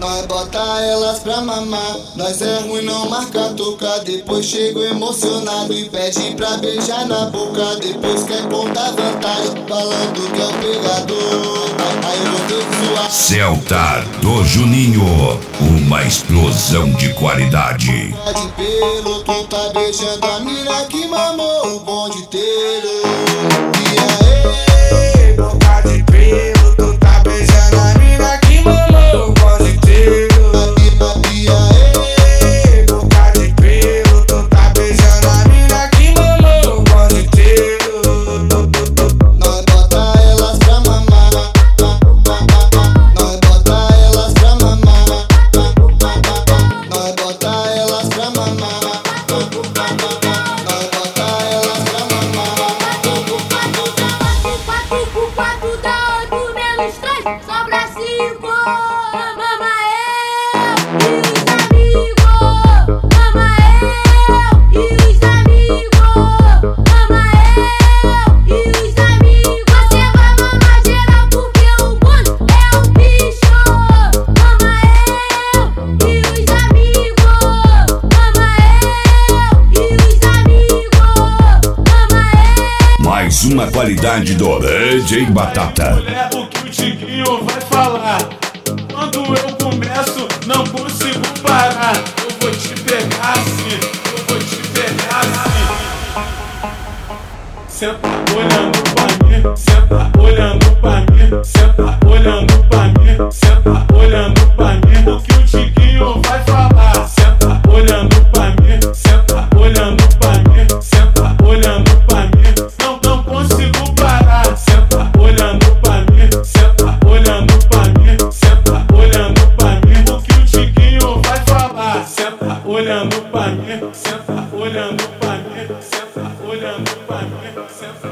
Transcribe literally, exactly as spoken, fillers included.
Nós bota elas pra mamar. Nós é ruim, não marca tocar. Depois chego emocionado e pede pra beijar na boca. Depois quer contar vantagem, falando que é o pegador. Aí eu vou ter que zoar. Celta do Juninho, uma explosão de qualidade. De pelo, tu tá beijando a mina que mamou o bonde inteiro. E aí, boca de pelo, tu tá beijando a mina que mamou o bonde inteiro. E aí, boca de pelo, tu tá beijando a mina que mamou o bonde inteiro. Nós bota elas pra mamar. Nós bota elas pra mamar. Nós bota elas pra mamar. Nós bota elas pra mamar. quatro, quatro dá oito menos três, sobra cinco. Mama eu e os amigos. Mama eu e os amigos. Mama eu e os amigos. Você vai mamar geral porque o bonde é o bicho. Mama eu e os amigos. Mama eu e os amigos. Mama eu. Mais uma qualidade do D J Batata. Mulher, o que o Tiquinho vai falar? Quando eu começo, não consigo parar. Eu vou te pegar assim, eu vou te pegar assim. Cê tá olhando pra mim, cê tá olhando pra mim, cê tá olhando pra mim, cê tá olhando pra mim. O que o Tiquinho vai falar? Cê tá olhando pra mim, cê tá olhando pra mim, cê tá olhando pra mim. Não, não consigo parar. Cê tá olhando pra mim, cê tá olhando pra mim, cê tá olhando pra mim. O que o Tiquinho vai falar? Cê tá olhando pra mim, cê tá olhando pra mim, cê tá olhando pra mim, cê tá